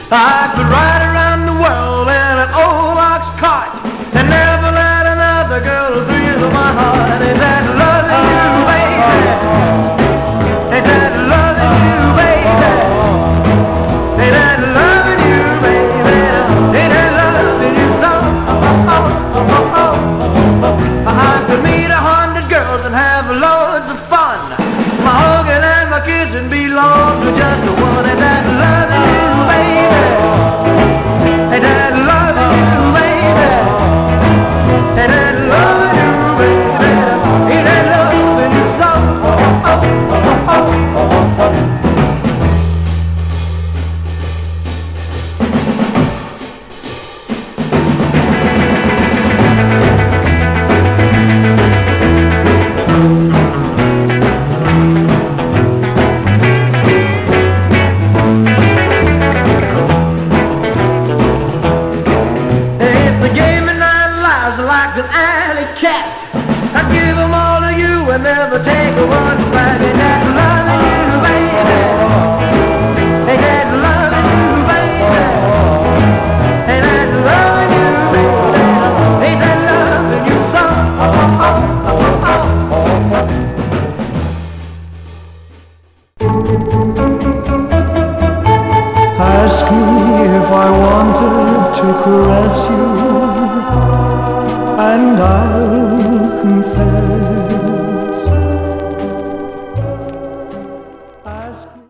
I could ride around the world in an old ox cart and never let another girl thrill my heart. Ain't that loving you, baby? Ain't that loving you, baby? Ain't that loving you, baby? Ain't that loving you so? I could meet 100 girls and have loads of fun. My hugging and my kissing belong to just the one. Ain't that loving you, baby? Ain't that loving you, baby? Ain't that loving you, baby? Ain't that loving you so? Like an alley cat, I'd give them all to you and never take one back. Ain't that loving you, baby? Ain't that loving you, baby? Ain't that loving you, baby? Ain't that loving you so? Ask me if I wanted to caress you, and I'll